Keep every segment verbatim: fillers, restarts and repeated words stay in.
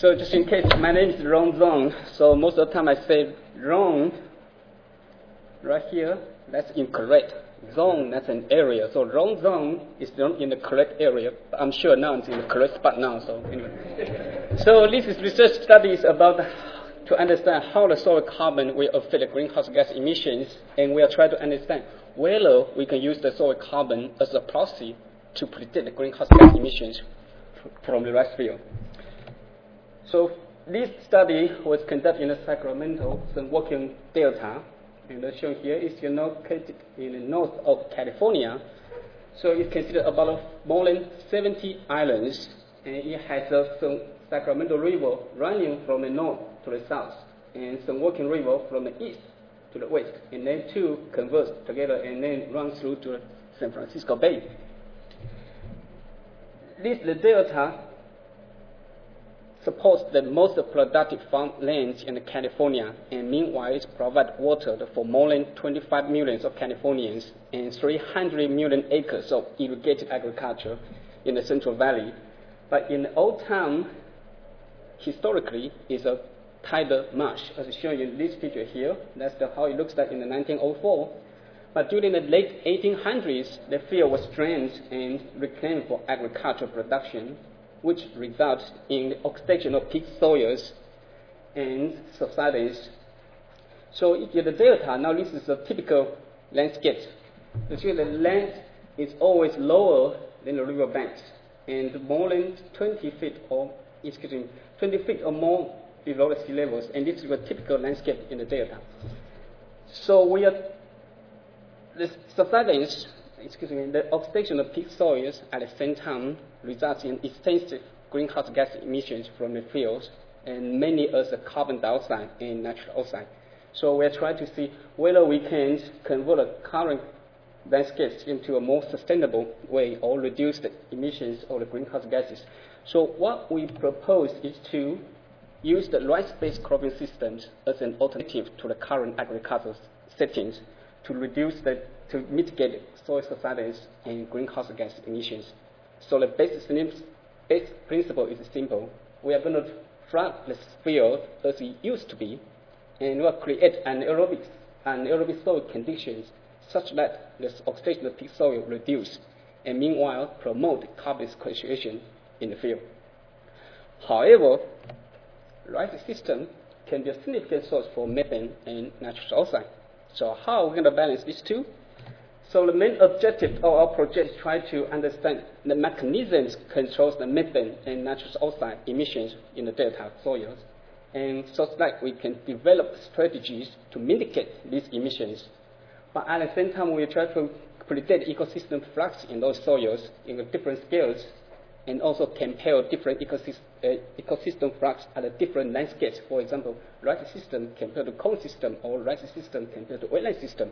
So just in case, my name is Ron Zong. So most of the time I say Ron right here. That's incorrect. Zone, that's an area. So Ron Zong is not in the correct area. But I'm sure now it's in the correct spot now. So anyway. So this is research studies about to understand how the soil carbon will affect the greenhouse gas emissions, and we are trying to understand whether we can use the soil carbon as a proxy to predict the greenhouse gas emissions from the rice field. So this study was conducted in the Sacramento San Joaquin Delta, and as shown here is located in the north of California. So it's considered about more than seventy islands, and it has a San Sacramento River running from the north to the south, and San Joaquin River from the east to the west, and then two converge together and then run through to the San Francisco Bay. This the delta supports the most productive farmlands in California, and meanwhile it provides water for more than twenty-five million of Californians and three hundred million acres of irrigated agriculture in the Central Valley. But in the old time, historically, is a tidal marsh, as shown in this picture here. That's the, how it looks like in the nineteen oh four. But during the late eighteen hundreds, the field was drained and reclaimed for agricultural production, which results in the oxidation of peat soils and subsidence. So in the delta, now this is a typical landscape. You see the land is always lower than the river banks, and more than twenty feet or excuse me, twenty feet or more below the sea levels, and this is a typical landscape in the delta. So we are the subsidence, excuse me, the oxidation of peat soils at the same time results in extensive greenhouse gas emissions from the fields, and mainly as a carbon dioxide and nitrous oxide. So we're trying to see whether we can convert the current landscapes into a more sustainable way or reduce the emissions of the greenhouse gases. So what we propose is to use the rice-based cropping systems as an alternative to the current agricultural settings to reduce the, to mitigate soil subsidence and greenhouse gas emissions. So the basic, basic principle is simple. We are going to flood the field as it used to be, and we'll create anaerobic, anaerobic soil conditions such that the oxidation of peat soil reduce, and meanwhile promote carbon sequestration in the field. However, rice system can be a significant source for methane and nitrous oxide. So how are we going to balance these two? So the main objective of our project is try to understand the mechanisms controls the methane and nitrous oxide emissions in the delta soils, and so that we can develop strategies to mitigate these emissions. But at the same time, we try to predict ecosystem flux in those soils in different scales, and also compare different ecosystem, uh, ecosystem flux at a different landscapes. For example, rice system compared to corn system, or rice system compared to wetland system.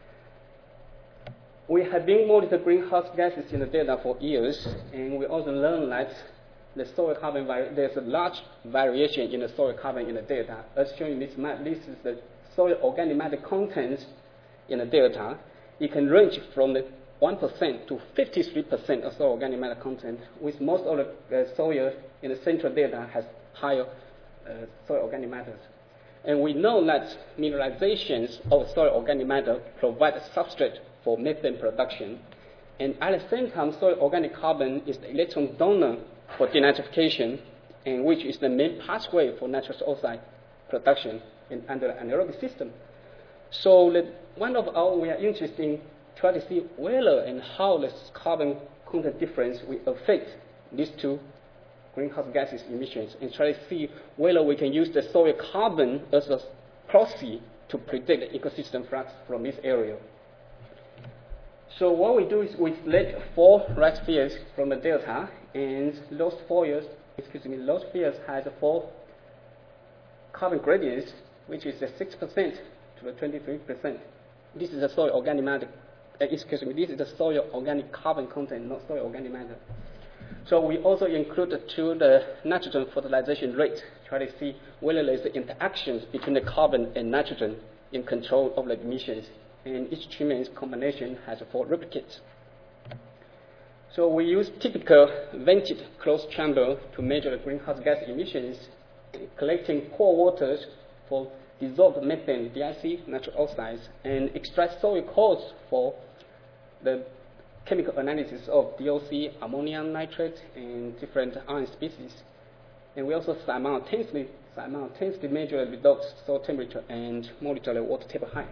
We have been monitoring greenhouse gases in the delta for years, and we also learned that the soil carbon there's a large variation in the soil carbon in the delta. As shown in this map, this is the soil organic matter content in the delta. It can range from the one percent to fifty-three percent of soil organic matter content, with most of the uh, soil in the central delta has higher uh, soil organic matters. And we know that mineralizations of soil organic matter provide a substrate for methane production, and at the same time, soil organic carbon is the electron donor for denitrification, and which is the main pathway for nitrous oxide production in, under the anaerobic system. So the, one of our, we are interested in trying to see whether and how the carbon content difference will affect these two greenhouse gases emissions, and try to see whether we can use the soil carbon as a proxy to predict the ecosystem flux from this area. So what we do is we select four rice fields from the delta, and those four years, excuse me, those fields has four carbon gradients, which is the six percent to the twenty-three percent. This is the soil organic matter. Uh, excuse me, this is the soil organic carbon content, not soil organic matter. So we also include to the nitrogen fertilization rate, try to see whether there is interactions between the carbon and nitrogen in control of the emissions. And each treatment combination has four replicates. So we use typical vented closed chamber to measure the greenhouse gas emissions, collecting pore waters for dissolved methane, D I C, natural oxides, and extract soil cores for the chemical analysis of D O C, ammonium nitrate, and different iron species. And we also simultaneously, simultaneously measure redox soil temperature and monitor the water table height.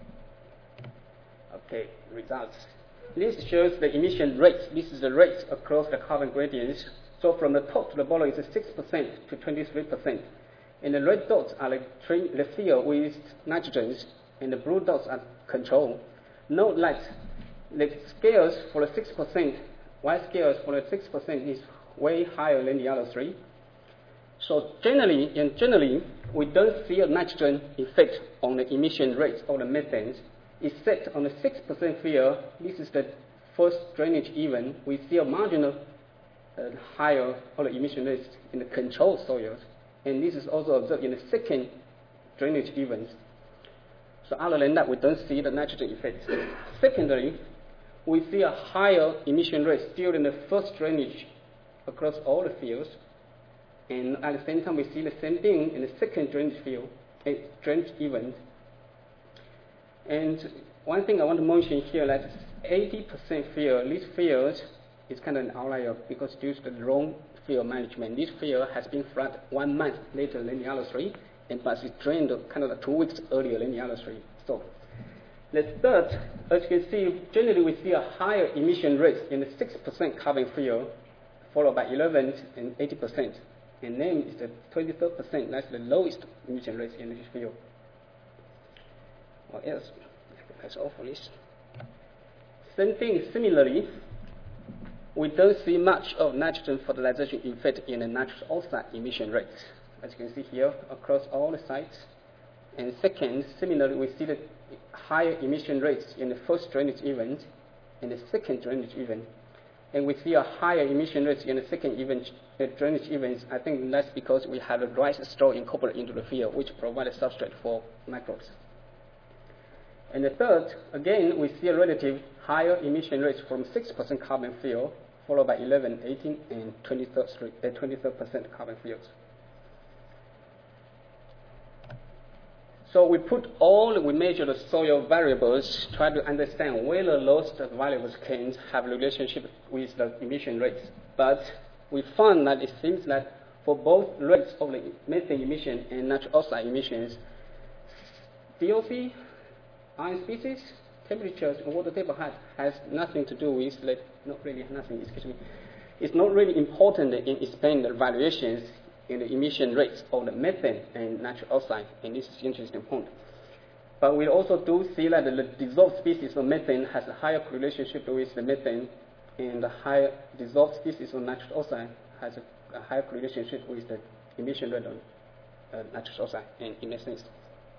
Okay, results. This shows the emission rates. This is the rates across the carbon gradients. So from the top to the bottom is six percent to twenty-three percent. And the red dots are the, the field with nitrogens, and the blue dots are control. Note that the scales for the six percent, white scales for the six percent is way higher than the other three. So generally, and generally, we don't see a nitrogen effect on the emission rates of the methane. Except on the six percent field, this is the first drainage event, we see a marginal uh, higher of the emission rates in the controlled soils. And this is also observed in the second drainage event. So other than that, we don't see the nitrogen effect. Secondly, we see a higher emission rate still in the first drainage across all the fields. And at the same time, we see the same thing in the second drainage field, a drainage event. And one thing I want to mention here, that eighty percent field, this field is kind of an outlier because due to the wrong field management. This field has been flooded one month later than the other three, and but it drained kind of two weeks earlier than the other three. So the third, as you can see, generally we see a higher emission rate in the six percent carbon field, followed by eleven and eighty percent. And then is the twenty-third percent, that's the lowest emission rate in this field. What else? That's all for this. Same thing, similarly, we don't see much of nitrogen fertilization effect in the nitrous oxide emission rates, as you can see here across all the sites. And second, similarly, we see the higher emission rates in the first drainage event and the second drainage event. And we see a higher emission rates in the second event, uh, drainage events. I think that's because we have a rice straw incorporated into the field, which provides a substrate for microbes. And the third, again, we see a relative higher emission rates from six percent carbon field, followed by eleven, eighteen, and twenty-third percent carbon fields. So we put all, we measure the soil variables, try to understand whether those variables can have a relationship with the emission rates. But we found that it seems that for both rates of the methane emission and nitrous oxide emissions, D O C, iron species, temperatures, and water table height has nothing to do with, like, not really nothing, excuse me. It's not really important in explaining the variations in the emission rates of the methane and nitrous oxide, and this is an interesting point. But we also do see that the dissolved species of methane has a higher relationship with the methane, and the higher dissolved species of nitrous oxide has a, a higher relationship with the emission rate of uh, nitrous oxide, and in a sense.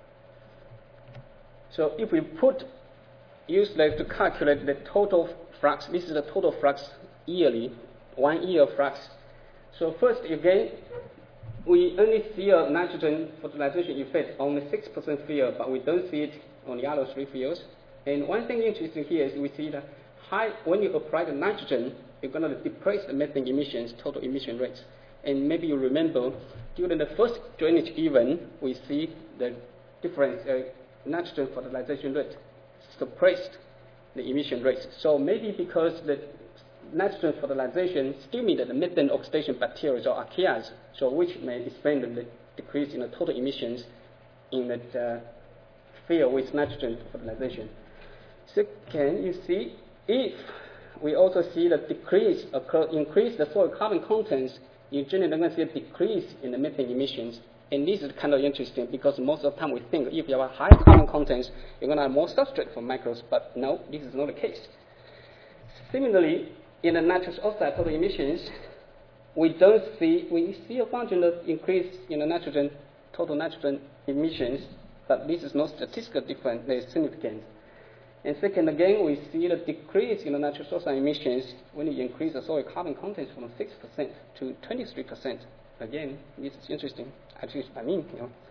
So if we put, use like to calculate the total flux, this is the total flux yearly, one year flux. So first, again, we only see a nitrogen fertilization effect on the six percent field, but we don't see it on the other three fields. And one thing interesting here is we see that high, when you apply the nitrogen, you're going to depress the methane emissions, total emission rates. And maybe you remember, during the first drainage event, we see the difference, uh, nitrogen fertilization rate suppressed the emission rates. So maybe because the nitrogen fertilization stimulated the methane oxidation bacteria or archaeas, so which may explain the decrease in the total emissions in the uh, field with nitrogen fertilization. Second, you see, if we also see the decrease occur, increase the soil carbon contents, you generally going to see a decrease in the methane emissions. And this is kind of interesting because most of the time we think if you have a high carbon contents, you're going to have more substrate for microbes, but no, this is not the case. Similarly, in the nitrous oxide total emissions, we don't see, we see a functional increase in the nitrogen, total nitrogen emissions, but this is not statistically different, there is significant. And second, again, we see the decrease in the nitrous oxide emissions when you increase the soil carbon contents from six percent to twenty-three percent. Again, this is interesting. Actually, I mean, you know.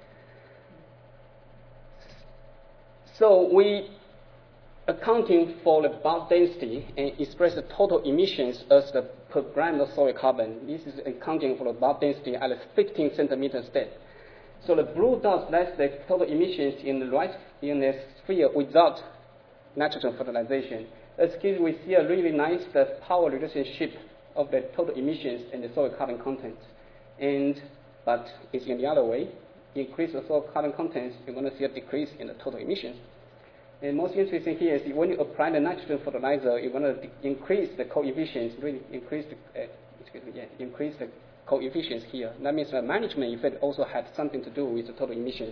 So we accounting for the bulk density and express the total emissions as the per gram of soil carbon. This is accounting for the dot density at fifteen centimeters depth. So the blue dots, that's the total emissions in the right in the sphere without nitrogen fertilization. As here we see a really nice uh, power relationship of the total emissions and the soil carbon content. And but it's in the other way. Increase the soil carbon content, you're going to see a decrease in the total emissions. And most interesting here is when you apply the nitrogen fertilizer, you're going to increase the coefficients, really increase the, uh, excuse me, yeah, increase the coefficients here. That means the management effect also had something to do with the total emissions.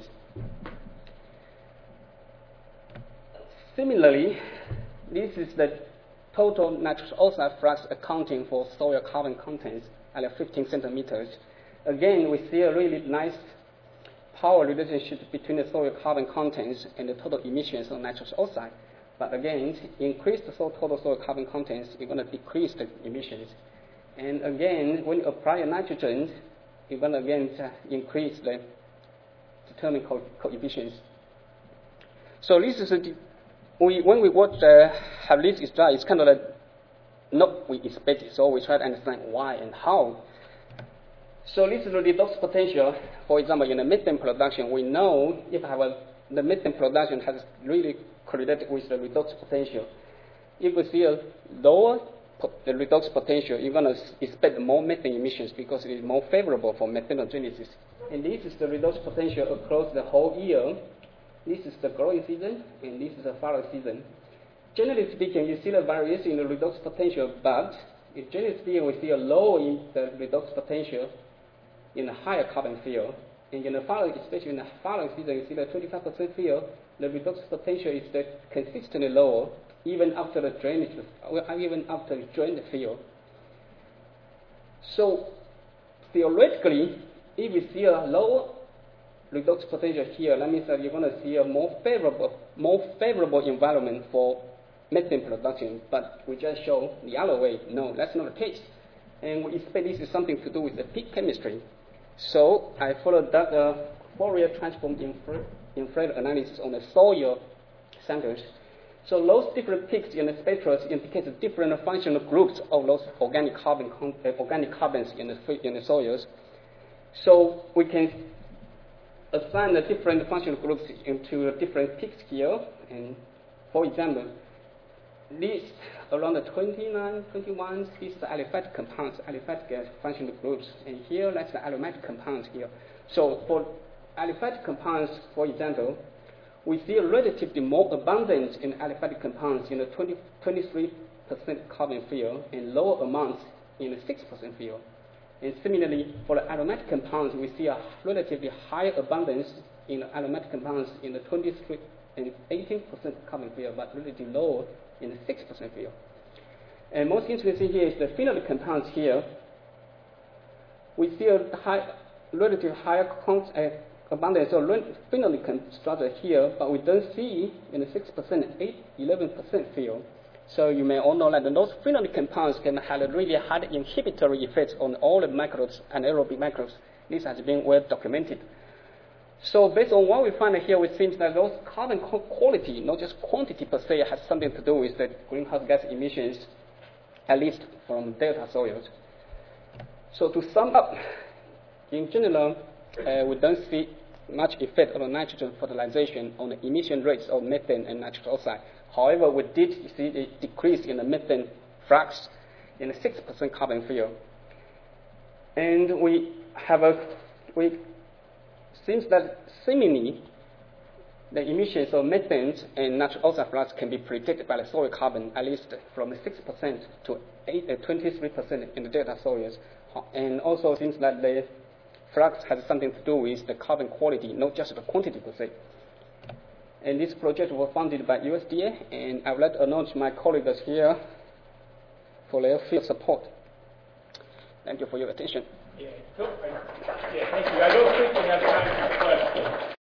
Similarly, this is the total nitrous oxide flux accounting for soil carbon contents at fifteen centimeters. Again, we see a really nice power relationship between the soil carbon contents and the total emissions of nitrous oxide. But again, increase the total soil carbon contents, you're going to decrease the emissions. And again, when you apply nitrogen, you're going to again increase the determined co coefficients. So this is a, we when we watch uh, have this is dry, it's kind of like not we expected. So we try to understand why and how. So this is the redox potential. For example, in the methane production, we know if I have a, the methane production has really correlated with the redox potential. If we see a lower the redox potential, you're going to expect more methane emissions because it is more favorable for methanogenesis. And this is the redox potential across the whole year. This is the growing season, and this is the fallow season. Generally speaking, you see the variation in the redox potential, but in generally speaking, we see a low in the redox potential in the higher carbon field. And in the following, especially in the following season, you see the twenty-five percent field, the redox potential is the consistently lower, even after the drainage, even after the drained field. So theoretically, if we see a lower redox potential here, that means that you're going to see a more favorable, more favorable environment for methane production. But we just show the other way. No, that's not the case. And we expect this is something to do with the peak chemistry. So I followed that uh, Fourier transform infra infrared analysis on the soil samples. So those different peaks in the spectra indicate the different functional groups of those organic carbon uh, organic carbons in the in the soils. So we can assign the different functional groups into the different peaks here. And for example, this around the twenty-nine, twenty-one, these are aliphatic compounds, aliphatic uh, functional groups, and here that's the aromatic compounds here. So for aliphatic compounds, for example, we see relatively more abundance in aliphatic compounds in the twenty, twenty-three percent carbon field and lower amounts in the six percent field. And similarly, for the aromatic compounds, we see a relatively higher abundance in the aromatic compounds in the twenty-three and eighteen percent carbon field, but relatively lower in the six percent field. And most interesting here is the phenolic compounds here. We see a high, relatively higher uh, abundance of phenolic structure here, but we don't see in the six percent and eight, eleven percent field. So you may all know that those phenolic compounds can have a really high inhibitory effect on all the microbes, anaerobic microbes. This has been well documented. So based on what we find here, it seems that those carbon quality, not just quantity per se, has something to do with the greenhouse gas emissions, at least from delta soils. So to sum up, in general, uh, we don't see much effect of nitrogen fertilization on the emission rates of methane and nitrous oxide. However, we did see a decrease in the methane flux in the six percent carbon field. And we have a, we seems that seemingly the emissions of methane and nitrous oxide flux can be predicted by the soil carbon, at least from six percent to twenty-three percent in the delta soils. And also seems that the flux has something to do with the carbon quality, not just the quantity per se. And this project was funded by U S D A, and I would like to acknowledge my colleagues here for their field support. Thank you for your attention. Yeah, cool. Yeah, thank you. I don't think we have time for questions.